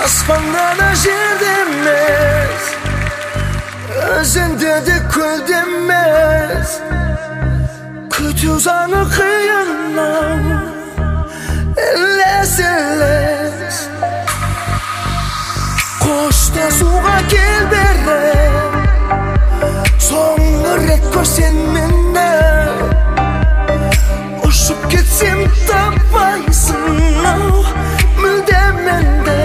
Aspanda da jerde emez, özünde de kul demez. Kötü uzanı kıyınlar, elles elles. Koşta suğa gel bere, soңғы rет көрсен мені. Ұшып кетсем таппайсың ау мүлде менде.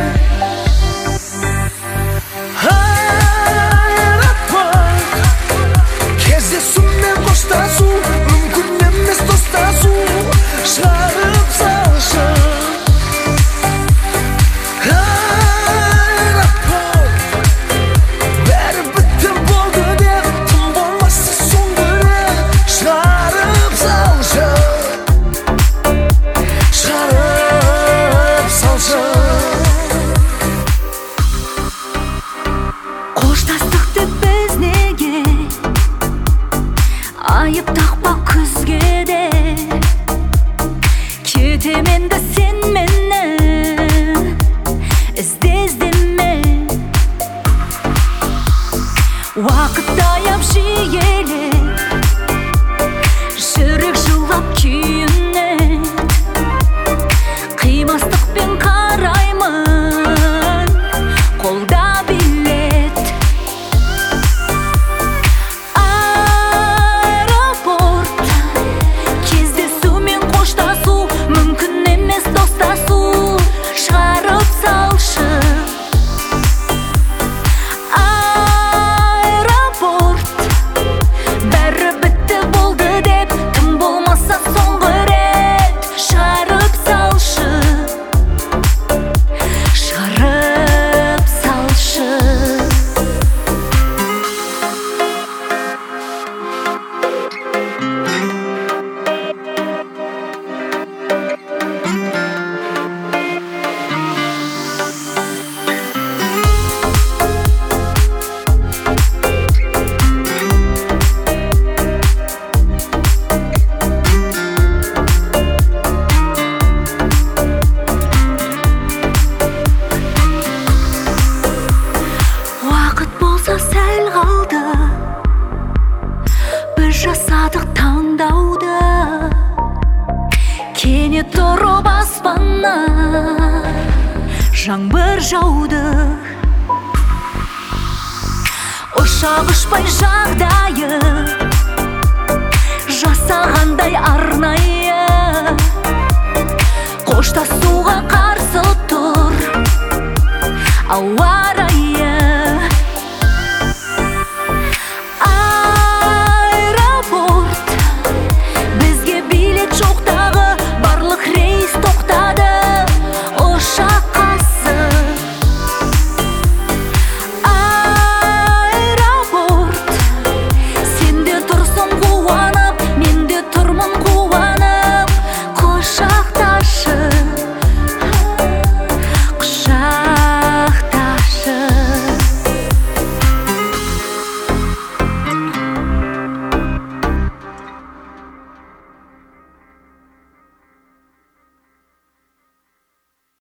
Аэропорт, кездесу мен қоштасу, мүмкін емес достасу. Шығарып салшы. Аэропорт, бәрі бітті болды деп, тым болмаса соңғы рет шығарып салшы. Шығарып салшы. Қоштастық деп біз неге айып тақпа күзге де. Кетемен де сен мені іздеме. Уақыт таяп жиеле, жүрек жылап күйінет. Қимастықпен қараймын, қолда билет. Аэропорт, кездесу мен қоштасу, мүмкін емес достасу. Шығарып салшы. Аэропорт, бәрі бітті болды деп, кім болмаса соңғы рет шығарып салшы. Шығарып салшы. Уақыт болса сәл қалды, біз жасадық таңдауды. Кенет тұрып аспаннан жаңбыр жауды. Ұшақ ұшпай жағдайы жасағандай арнайы. Қоштасуға қарсы тұр ауа.